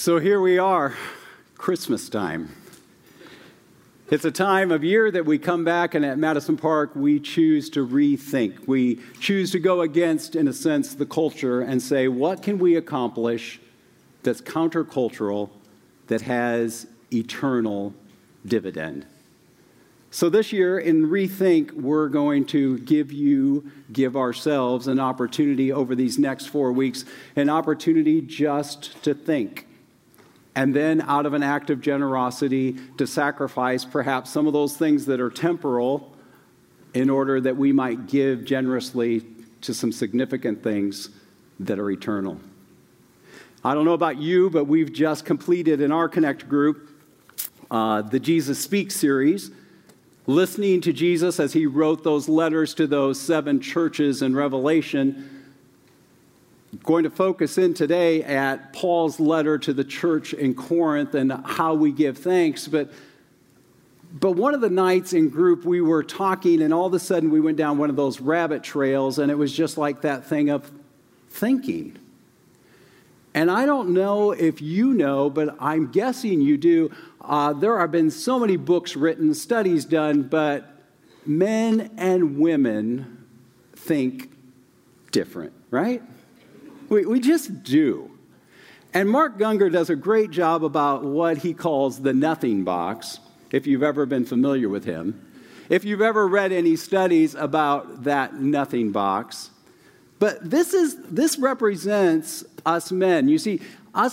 So here we are, Christmas time. It's a time of year that we come back and at Madison Park we choose to rethink. We choose to go against, in a sense, the culture and say, what can we accomplish that's countercultural, that has eternal dividend? So this year in Rethink, we're going to give ourselves an opportunity over these next 4 weeks, an opportunity just to think. And then out of an act of generosity to sacrifice perhaps some of those things that are temporal in order that we might give generously to some significant things that are eternal. I don't know about you, but we've just completed in our Connect group the Jesus Speaks series, listening to Jesus as he wrote those letters to those 7 churches in Revelation. Going to focus in today at Paul's letter to the church in Corinth and how we give thanks. But one of the nights in group we were talking, and all of a sudden we went down one of those rabbit trails, and it was just like that thing of thinking. And I don't know if you know, but I'm guessing you do. There have been so many books written, studies done, but men and women think different, right? We just do. And Mark Gungor does a great job about what he calls the nothing box, if you've ever been familiar with him. If you've ever read any studies about that nothing box. But this represents us men. You see,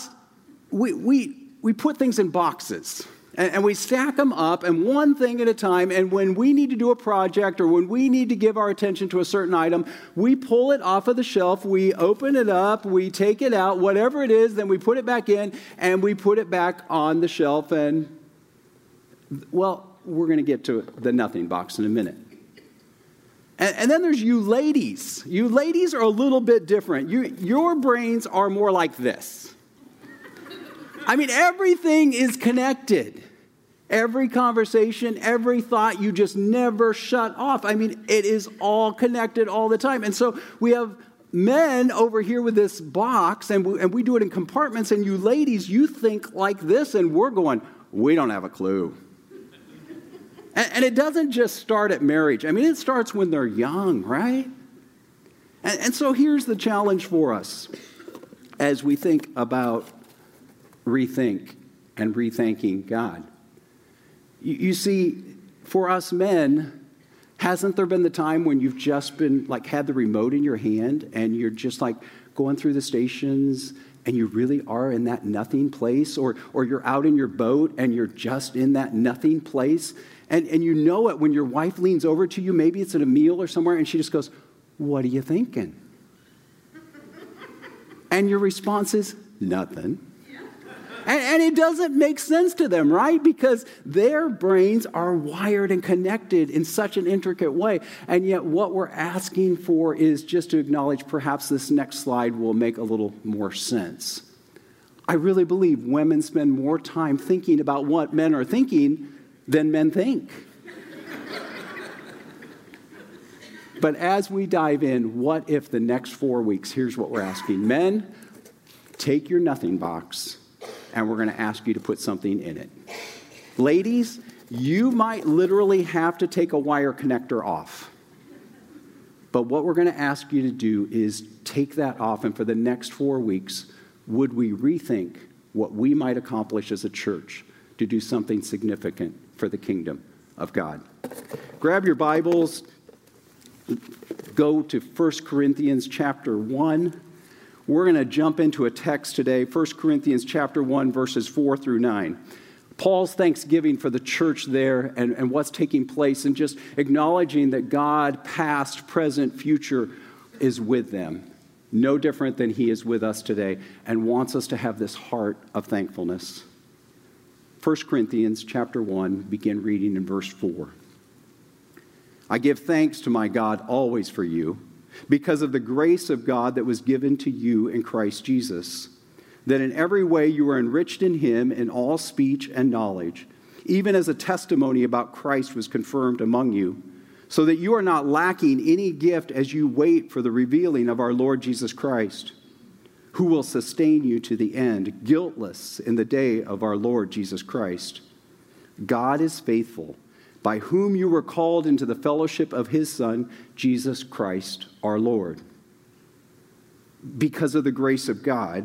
we put things in boxes. And we stack them up, and one thing at a time, and when we need to do a project or when we need to give our attention to a certain item, we pull it off of the shelf, we open it up, we take it out, whatever it is, then we put it back in, and we put it back on the shelf, and, well, we're going to get to the nothing box in a minute. And then there's you ladies. You ladies are a little bit different. Your brains are more like this. I mean, everything is connected. Every conversation, every thought, you just never shut off. I mean, it is all connected all the time. And so we have men over here with this box, and we do it in compartments, and you ladies, you think like this, and we're going, we don't have a clue. And it doesn't just start at marriage. I mean, it starts when they're young, right? And so here's the challenge for us as we think about rethink and rethanking God. You see, for us men, hasn't there been the time when you've just been like had the remote in your hand and you're just like going through the stations and you really are in that nothing place, or you're out in your boat and you're just in that nothing place, and you know it when your wife leans over to you, maybe it's at a meal or somewhere, and she just goes, "What are you thinking?" And your response is, "Nothing." And it doesn't make sense to them, right? Because their brains are wired and connected in such an intricate way. And yet what we're asking for is just to acknowledge perhaps this next slide will make a little more sense. I really believe women spend more time thinking about what men are thinking than men think. But as we dive in, what if the next 4 weeks, here's what we're asking. Men, take your nothing box, and we're going to ask you to put something in it. Ladies, you might literally have to take a wire connector off. But what we're going to ask you to do is take that off, and for the next 4 weeks, would we rethink what we might accomplish as a church to do something significant for the kingdom of God? Grab your Bibles. Go to 1 Corinthians chapter 1. We're going to jump into a text today, 1 Corinthians chapter 1, verses 4 through 9. Paul's thanksgiving for the church there and what's taking place, and just acknowledging that God, past, present, future, is with them. No different than he is with us today, and wants us to have this heart of thankfulness. 1 Corinthians chapter 1, begin reading in verse 4. I give thanks to my God always for you, because of the grace of God that was given to you in Christ Jesus, that in every way you are enriched in him in all speech and knowledge, even as a testimony about Christ was confirmed among you, so that you are not lacking any gift as you wait for the revealing of our Lord Jesus Christ, who will sustain you to the end, guiltless in the day of our Lord Jesus Christ. God is faithful, by whom you were called into the fellowship of his Son, Jesus Christ our Lord. Because of the grace of God,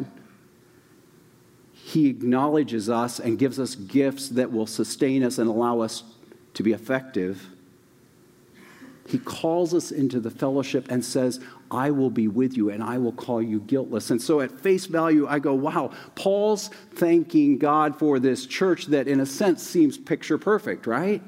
he acknowledges us and gives us gifts that will sustain us and allow us to be effective. He calls us into the fellowship and says, I will be with you and I will call you guiltless. And so at face value, I go, wow, Paul's thanking God for this church that in a sense seems picture perfect, right?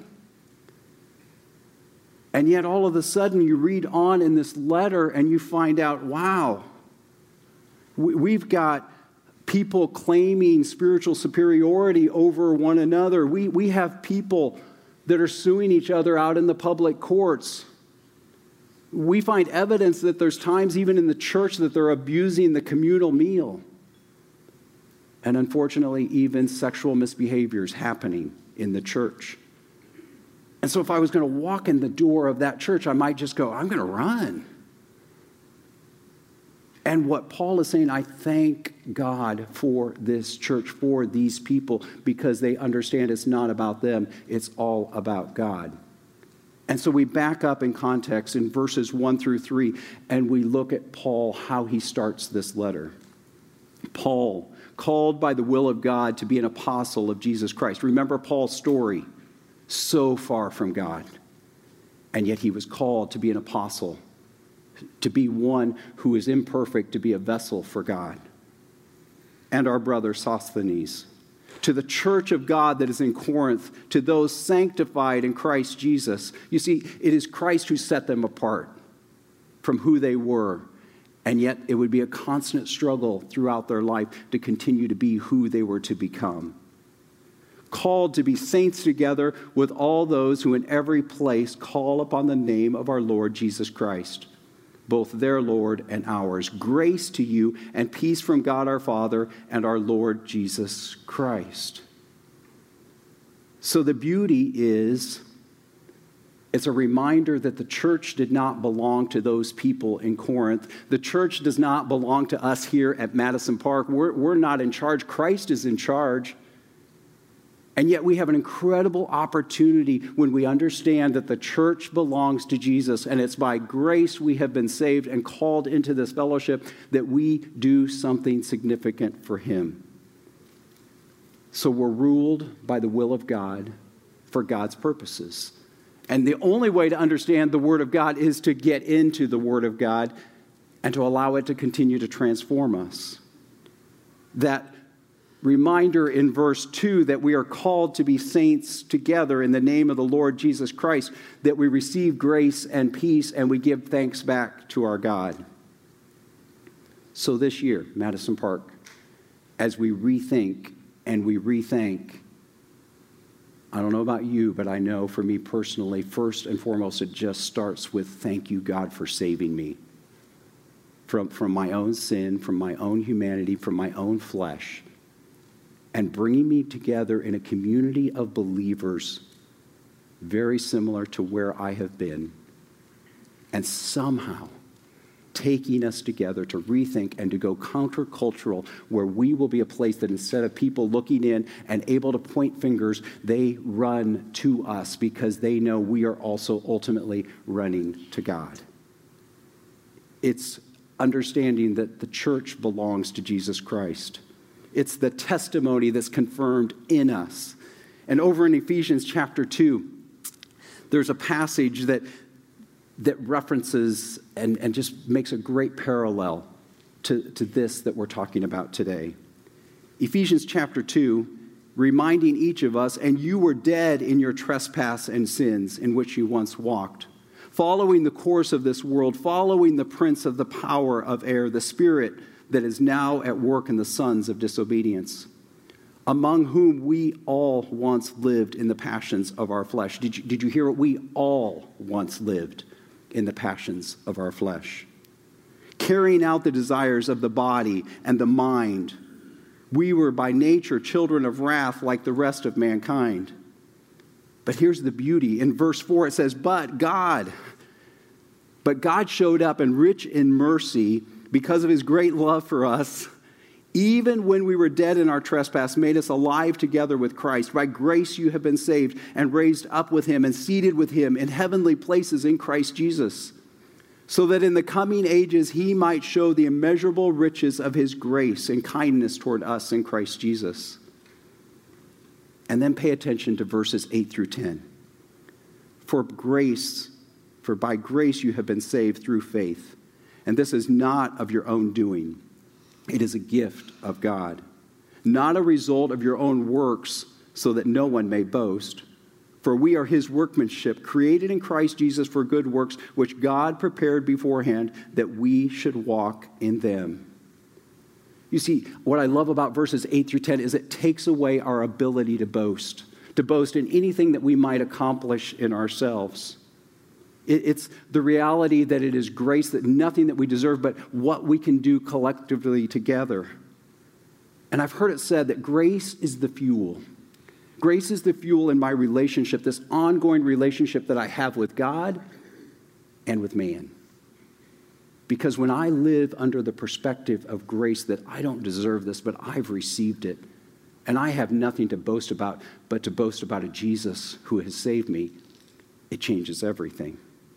And yet all of a sudden you read on in this letter and you find out, wow, we've got people claiming spiritual superiority over one another. We have people that are suing each other out in the public courts. We find evidence that there's times even in the church that they're abusing the communal meal. And unfortunately, even sexual misbehaviors happening in the church. And so if I was going to walk in the door of that church, I might just go, I'm going to run. And what Paul is saying, I thank God for this church, for these people, because they understand it's not about them, it's all about God. And so we back up in context in verses 1 through 3, and we look at Paul, how he starts this letter. Paul, called by the will of God to be an apostle of Jesus Christ. Remember Paul's story, so far from God, and yet he was called to be an apostle, to be one who is imperfect, to be a vessel for God. And our brother Sosthenes, to the church of God that is in Corinth, to those sanctified in Christ Jesus. You see, it is Christ who set them apart from who they were, and yet it would be a constant struggle throughout their life to continue to be who they were to become. Called to be saints together with all those who in every place call upon the name of our Lord Jesus Christ, both their Lord and ours. Grace to you and peace from God our Father and our Lord Jesus Christ. So the beauty is, it's a reminder that the church did not belong to those people in Corinth. The church does not belong to us here at Madison Park. We're not in charge. Christ is in charge. And yet we have an incredible opportunity when we understand that the church belongs to Jesus, and it's by grace we have been saved and called into this fellowship that we do something significant for him. So we're ruled by the will of God for God's purposes. And the only way to understand the Word of God is to get into the Word of God and to allow it to continue to transform us. That reminder in verse 2 that we are called to be saints together in the name of the Lord Jesus Christ, that we receive grace and peace and we give thanks back to our God. So this year, Madison Park, as we rethink and we rethank, I don't know about you, but I know for me personally, first and foremost, it just starts with thank you, God, for saving me from my own sin, from my own humanity, from my own flesh, and bringing me together in a community of believers very similar to where I have been, and somehow taking us together to rethink and to go countercultural, where we will be a place that instead of people looking in and able to point fingers, they run to us because they know we are also ultimately running to God. It's understanding that the church belongs to Jesus Christ. It's the testimony that's confirmed in us. And over in Ephesians chapter 2, there's a passage that references and just makes a great parallel to this that we're talking about today. Ephesians chapter 2, reminding each of us, and you were dead in your trespass and sins in which you once walked, following the course of this world, following the prince of the power of air, the spirit that is now at work in the sons of disobedience, among whom we all once lived in the passions of our flesh. Did you hear it? We all once lived in the passions of our flesh, carrying out the desires of the body and the mind. We were by nature children of wrath like the rest of mankind. But here's the beauty. In verse 4 it says, But God showed up and rich in mercy because of his great love for us, even when we were dead in our trespass, made us alive together with Christ. By grace you have been saved and raised up with him and seated with him in heavenly places in Christ Jesus, so that in the coming ages he might show the immeasurable riches of his grace and kindness toward us in Christ Jesus. And then pay attention to verses 8 through 10. For by grace you have been saved through faith, and this is not of your own doing. It is a gift of God, not a result of your own works, so that no one may boast. For we are his workmanship, created in Christ Jesus for good works, which God prepared beforehand that we should walk in them. You see, what I love about verses 8 through 10 is it takes away our ability to boast in anything that we might accomplish in ourselves. It's the reality that it is grace, that nothing that we deserve, but what we can do collectively together. And I've heard it said that grace is the fuel. Grace is the fuel in my relationship, this ongoing relationship that I have with God and with man. Because when I live under the perspective of grace that I don't deserve this, but I've received it, and I have nothing to boast about, but to boast about a Jesus who has saved me, it changes everything.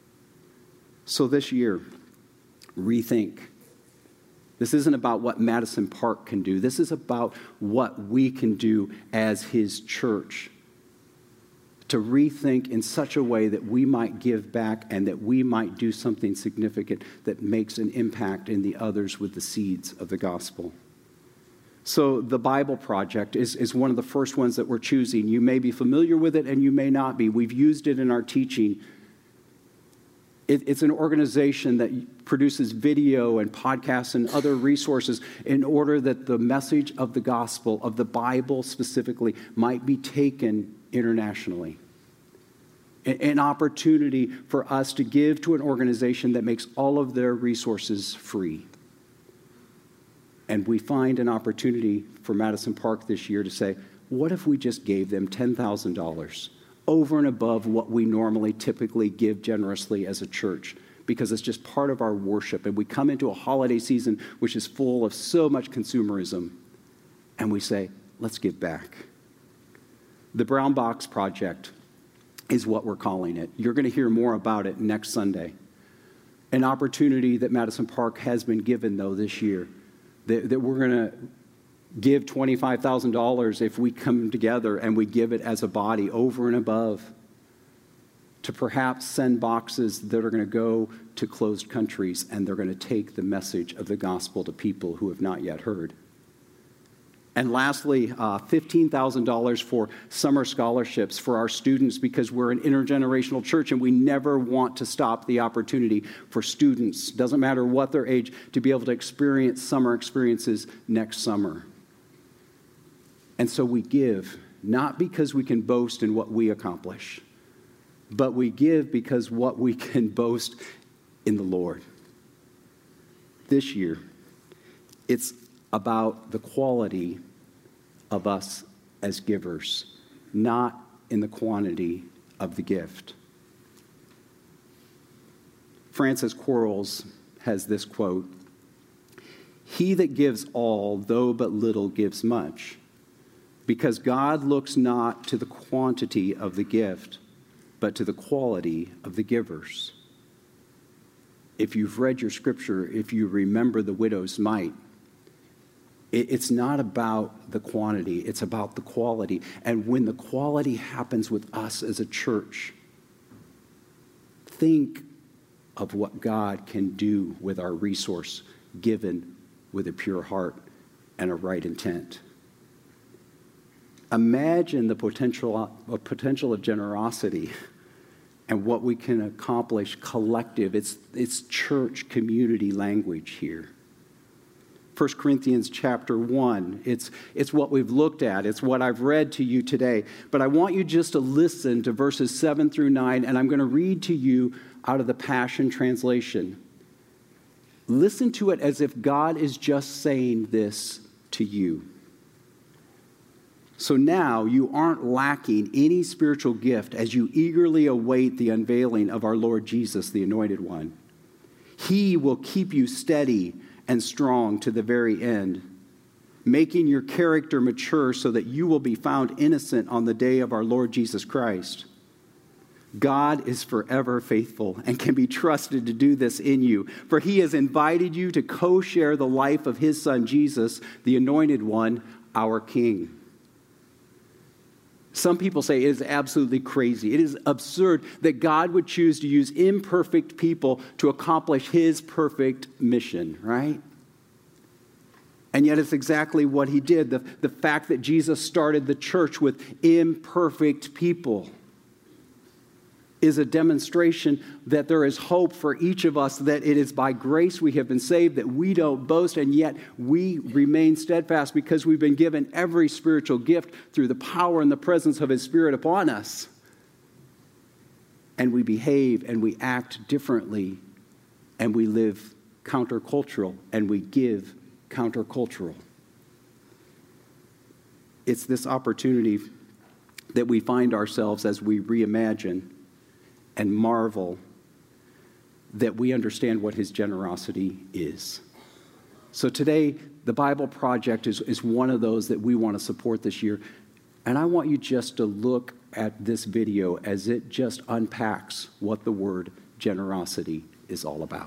So this year, rethink. This isn't about what Madison Park can do. This is about what we can do as his church to rethink in such a way that we might give back and that we might do something significant that makes an impact in the others with the seeds of the gospel. So the Bible Project is one of the first ones that we're choosing. You may be familiar with it and you may not be. We've used it in our teaching. It's an organization that produces video and podcasts and other resources in order that the message of the gospel, of the Bible specifically, might be taken internationally. An opportunity for us to give to an organization that makes all of their resources free. And we find an opportunity for Madison Park this year to say, what if we just gave them $10,000? Over and above what we normally typically give generously as a church, because it's just part of our worship. And we come into a holiday season which is full of so much consumerism, and we say, let's give back. The Brown Box Project is what we're calling it. You're going to hear more about it next Sunday. An opportunity that Madison Park has been given, though, this year, that we're going to give $25,000 if we come together and we give it as a body over and above to perhaps send boxes that are going to go to closed countries and they're going to take the message of the gospel to people who have not yet heard. And lastly, $15,000 for summer scholarships for our students, because we're an intergenerational church and we never want to stop the opportunity for students, doesn't matter what their age, to be able to experience summer experiences next summer. And so we give, not because we can boast in what we accomplish, but we give because what we can boast in the Lord. This year, it's about the quality of us as givers, not in the quantity of the gift. Francis Quarles has this quote, "He that gives all, though but little, gives much. Because God looks not to the quantity of the gift, but to the quality of the givers." If you've read your scripture, if you remember the widow's mite, it's not about the quantity, it's about the quality. And when the quality happens with us as a church, think of what God can do with our resource given with a pure heart and a right intent. Imagine the potential of generosity and what we can accomplish collective. It's church community language here. 1 Corinthians chapter 1, it's what we've looked at. It's what I've read to you today. But I want you just to listen to verses 7 through 9, and I'm going to read to you out of the Passion Translation. Listen to it as if God is just saying this to you. So now you aren't lacking any spiritual gift as you eagerly await the unveiling of our Lord Jesus, the Anointed One. He will keep you steady and strong to the very end, making your character mature so that you will be found innocent on the day of our Lord Jesus Christ. God is forever faithful and can be trusted to do this in you, for he has invited you to co-share the life of his Son Jesus, the Anointed One, our King. Some people say it is absolutely crazy. It is absurd that God would choose to use imperfect people to accomplish his perfect mission, right? And yet it's exactly what he did. The fact that Jesus started the church with imperfect people is a demonstration that there is hope for each of us, that it is by grace we have been saved, that we don't boast, and yet we remain steadfast because we've been given every spiritual gift through the power and the presence of his Spirit upon us. And we behave and we act differently, and we live countercultural, and we give countercultural. It's this opportunity that we find ourselves as we reimagine and marvel that we understand what his generosity is. So today, the Bible Project is one of those that we want to support this year. And I want you just to look at this video as it just unpacks what the word generosity is all about.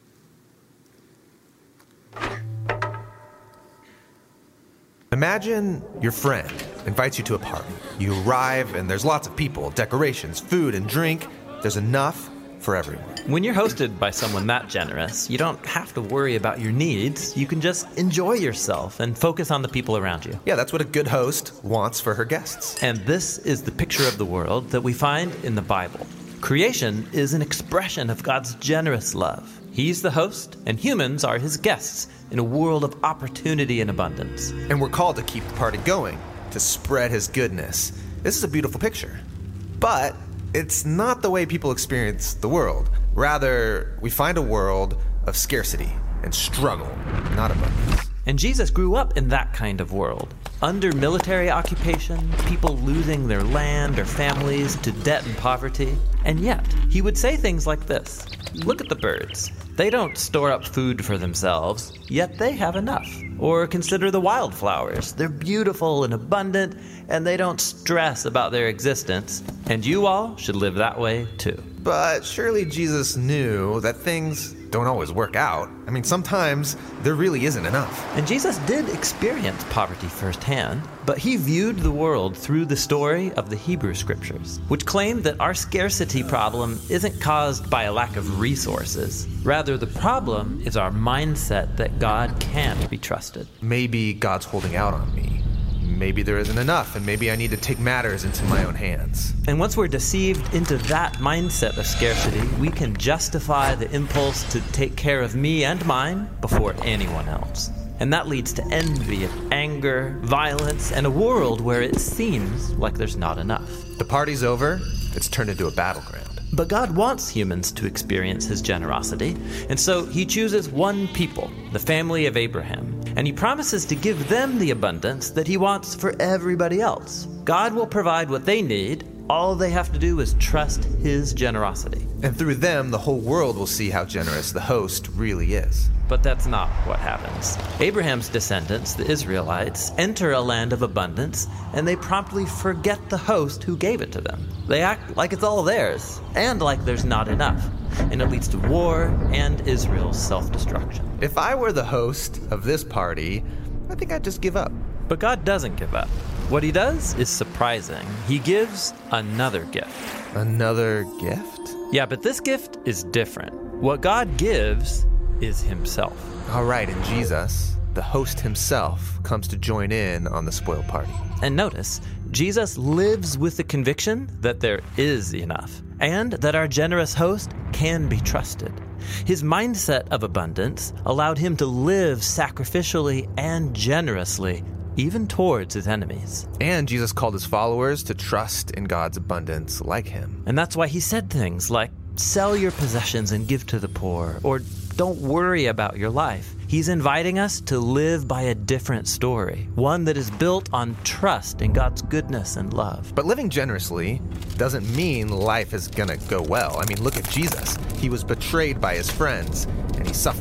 Imagine your friend invites you to a party. You arrive and there's lots of people, decorations, food, and drink. There's enough for everyone. When you're hosted by someone that generous, you don't have to worry about your needs. You can just enjoy yourself and focus on the people around you. Yeah, that's what a good host wants for her guests. And this is the picture of the world that we find in the Bible. Creation is an expression of God's generous love. He's the host, and humans are his guests in a world of opportunity and abundance. And we're called to keep the party going, to spread his goodness. This is a beautiful picture. But it's not the way people experience the world. Rather, we find a world of scarcity and struggle, not abundance. And Jesus grew up in that kind of world. Under military occupation, people losing their land or families to debt and poverty. And yet, he would say things like this. Look at the birds. They don't store up food for themselves, yet they have enough. Or consider the wildflowers. They're beautiful and abundant, and they don't stress about their existence. And you all should live that way too. But surely Jesus knew that things don't always work out. I mean, sometimes there really isn't enough. And Jesus did experience poverty firsthand, but he viewed the world through the story of the Hebrew Scriptures, which claim that our scarcity problem isn't caused by a lack of resources. Rather, the problem is our mindset that God can't be trusted. Maybe God's holding out on me. Maybe there isn't enough, and maybe I need to take matters into my own hands. And once we're deceived into that mindset of scarcity, we can justify the impulse to take care of me and mine before anyone else. And that leads to envy and anger, violence, and a world where it seems like there's not enough. The party's over, it's turned into a battleground. But God wants humans to experience his generosity, and so he chooses one people, the family of Abraham, and he promises to give them the abundance that he wants for everybody else. God will provide what they need. All they have to do is trust his generosity. And through them, the whole world will see how generous the host really is. But that's not what happens. Abraham's descendants, the Israelites, enter a land of abundance, and they promptly forget the host who gave it to them. They act like it's all theirs, and like there's not enough. And it leads to war and Israel's self-destruction. If I were the host of this party, I think I'd just give up. But God doesn't give up. What he does is surprising. He gives another gift. Another gift? Yeah, but this gift is different. What God gives is himself. All right, and Jesus, the host himself, comes to join in on the spoiled party. And notice, Jesus lives with the conviction that there is enough, and that our generous host can be trusted. His mindset of abundance allowed him to live sacrificially and generously, even towards his enemies. And Jesus called his followers to trust in God's abundance like him. And that's why he said things like, sell your possessions and give to the poor, or don't worry about your life. He's inviting us to live by a different story, one that is built on trust in God's goodness and love. But living generously doesn't mean life is gonna go well. I mean, look at Jesus. He was betrayed by his friends, and he suffered.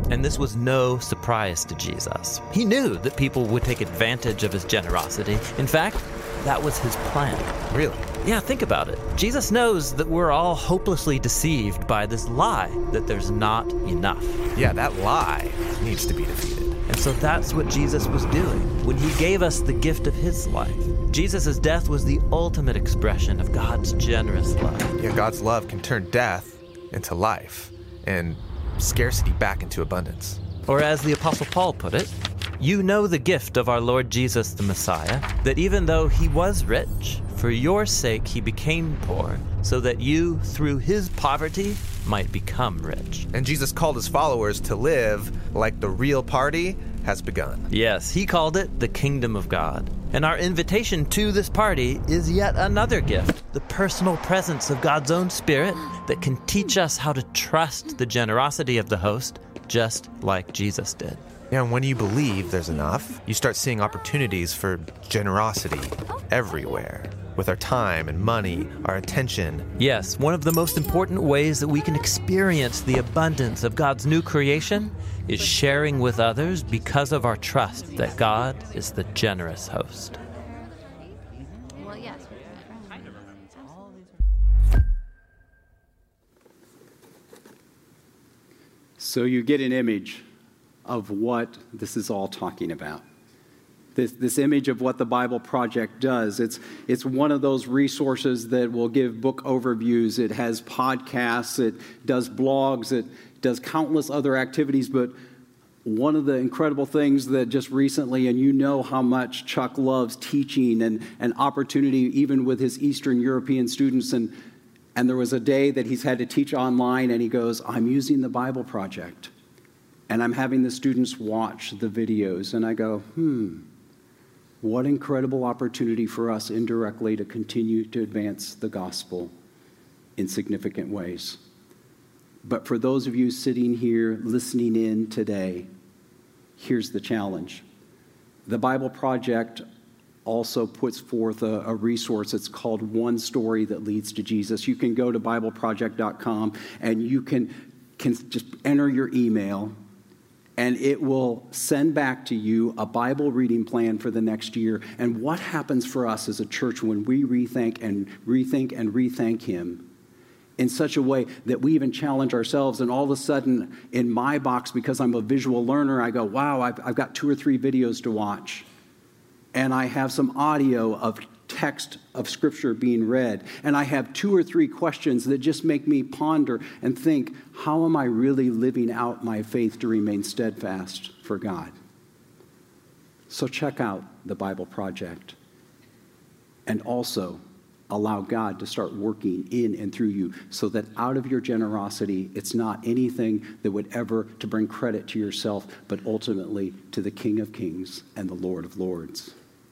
And this was no surprise to Jesus. He knew that people would take advantage of his generosity. In fact, that was his plan. Really? Yeah, think about it. Jesus knows that we're all hopelessly deceived by this lie that there's not enough. Yeah, that lie needs to be defeated. And so that's what Jesus was doing when he gave us the gift of his life. Jesus' death was the ultimate expression of God's generous love. Yeah, God's love can turn death into life and scarcity back into abundance. Or as the Apostle Paul put it, you know the gift of our Lord Jesus the Messiah, that even though he was rich, for your sake he became poor, so that you, through his poverty, might become rich. And Jesus called his followers to live like the real party has begun. Yes, he called it the kingdom of God. And our invitation to this party is yet another gift, the personal presence of God's own Spirit that can teach us how to trust the generosity of the host, just like Jesus did. Yeah, and when you believe there's enough, you start seeing opportunities for generosity everywhere. With our time and money, our attention. Yes, one of the most important ways that we can experience the abundance of God's new creation is sharing with others because of our trust that God is the generous host. Well, yes. So you get an image of what this is all talking about. This image of what the Bible Project does. It's one of those resources that will give book overviews. It has podcasts. It does blogs. It does countless other activities. But one of the incredible things that just recently, and you know how much Chuck loves teaching and opportunity, even with his Eastern European students. And there was a day that he's had to teach online, and he goes, I'm using the Bible Project. And I'm having the students watch the videos. And I go, what incredible opportunity for us indirectly to continue to advance the gospel in significant ways. But for those of you sitting here listening in today, here's the challenge. The Bible Project also puts forth a resource. It's called One Story That Leads to Jesus. You can go to BibleProject.com and you can just enter your email, and it will send back to you a Bible reading plan for the next year. And what happens for us as a church when we rethink and rethink him in such a way that we even challenge ourselves. And all of a sudden, in my box, because I'm a visual learner, I go, wow, I've got 2 or 3 videos to watch. And I have some audio of text of Scripture being read. And I have 2 or 3 questions that just make me ponder and think, how am I really living out my faith to remain steadfast for God? So check out the Bible Project. And also allow God to start working in and through you so that out of your generosity, it's not anything that would ever to bring credit to yourself, but ultimately to the King of Kings and the Lord of Lords.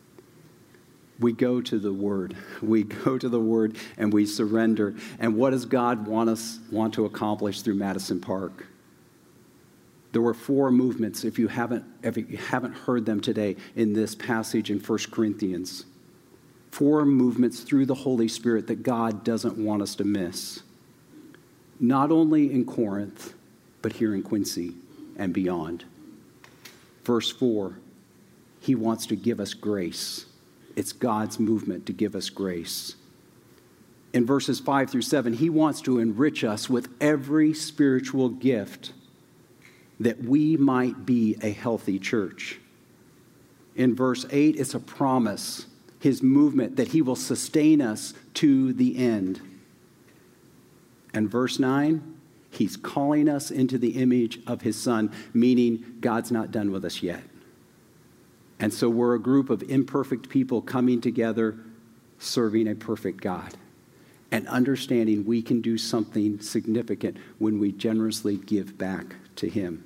We go to the Word. We go to the Word and we surrender. And what does God want to accomplish through Madison Park? There were 4 movements, if you haven't heard them today, in this passage in 1 Corinthians. 4 movements through the Holy Spirit that God doesn't want us to miss. Not only in Corinth, but here in Quincy and beyond. Verse 4, he wants to give us grace. It's God's movement to give us grace. In verses 5 through 7, he wants to enrich us with every spiritual gift that we might be a healthy church. In verse 8, it's a promise, his movement, that he will sustain us to the end. And verse 9, he's calling us into the image of his Son, meaning God's not done with us yet. And so we're a group of imperfect people coming together, serving a perfect God, and understanding we can do something significant when we generously give back to him.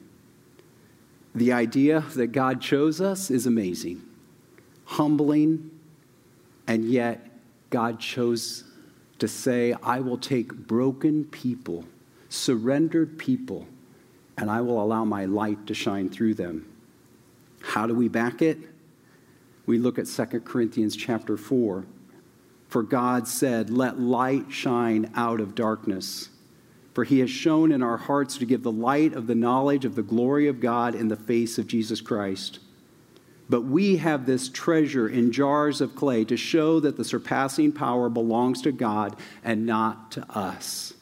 The idea that God chose us is amazing, humbling, and yet God chose to say, I will take broken people, surrendered people, and I will allow my light to shine through them. How do we back it? We look at 2 Corinthians chapter 4. For God said, let light shine out of darkness. For he has shown in our hearts to give the light of the knowledge of the glory of God in the face of Jesus Christ. But we have this treasure in jars of clay to show that the surpassing power belongs to God and not to us.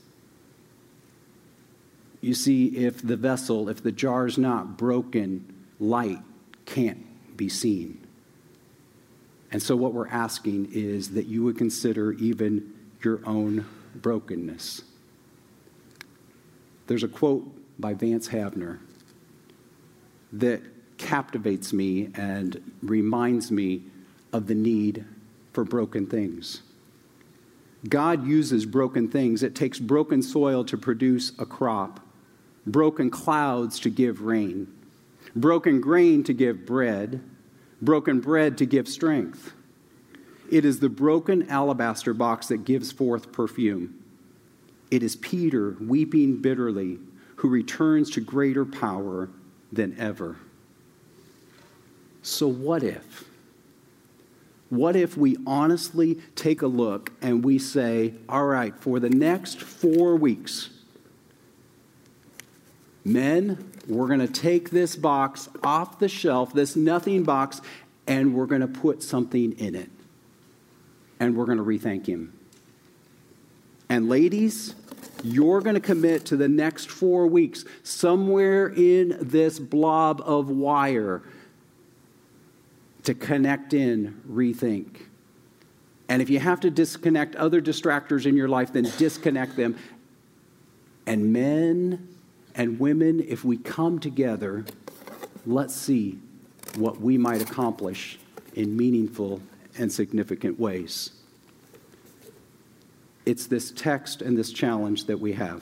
You see, if the jar's not broken, light can't be seen. And so what we're asking is that you would consider even your own brokenness. There's a quote by Vance Havner that captivates me and reminds me of the need for broken things. God uses broken things. It takes broken soil to produce a crop, broken clouds to give rain, broken grain to give bread, broken bread to give strength. It is the broken alabaster box that gives forth perfume. It is Peter, weeping bitterly, who returns to greater power than ever. So what if? What if we honestly take a look and we say, all right, for the next 4 weeks, men, we're going to take this box off the shelf, this nothing box, and we're going to put something in it. And we're going to rethink him. And ladies, you're going to commit to the next 4 weeks, somewhere in this blob of wire, to connect in, rethink. And if you have to disconnect other distractors in your life, then disconnect them. And men and women, if we come together, let's see what we might accomplish in meaningful and significant ways. It's this text and this challenge that we have.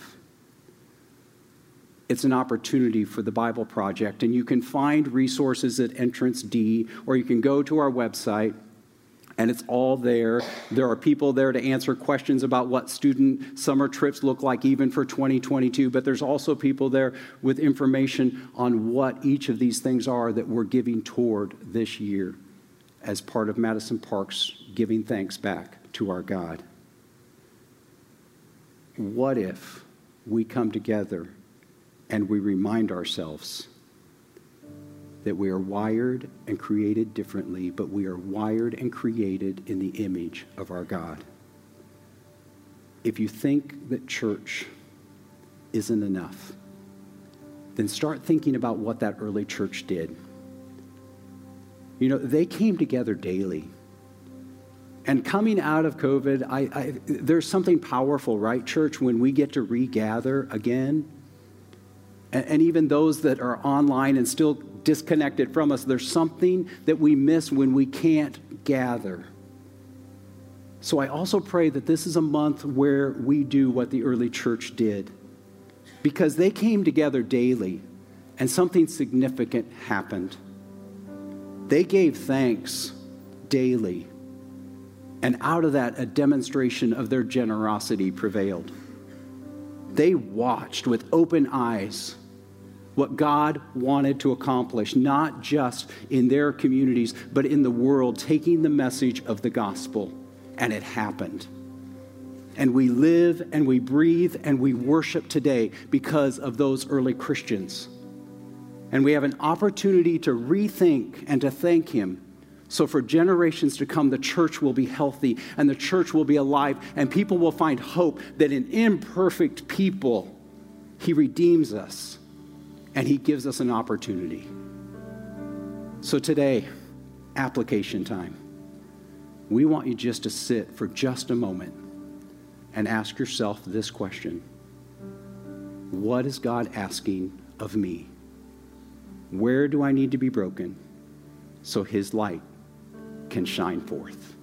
It's an opportunity for the Bible Project, and you can find resources at Entrance D, or you can go to our website, and it's all there. There are people there to answer questions about what student summer trips look like even for 2022, but there's also people there with information on what each of these things are that we're giving toward this year as part of Madison Park's giving thanks back to our God. What if we come together and we remind ourselves that we are wired and created differently, but we are wired and created in the image of our God? If you think that church isn't enough, then start thinking about what that early church did. You know, they came together daily. And coming out of COVID, there's something powerful, right, church, when we get to regather again. And even those that are online and still disconnected from us, there's something that we miss when we can't gather. So I also pray that this is a month where we do what the early church did, because they came together daily and something significant happened. They gave thanks daily. And out of that, a demonstration of their generosity prevailed. They watched with open eyes what God wanted to accomplish, not just in their communities, but in the world, taking the message of the gospel. And it happened. And we live and we breathe and we worship today because of those early Christians. And we have an opportunity to rethink and to thank him. So for generations to come, the church will be healthy and the church will be alive, and people will find hope that in imperfect people, he redeems us and he gives us an opportunity. So today, application time. We want you just to sit for just a moment and ask yourself this question. What is God asking of me? Where do I need to be broken so his light can shine forth?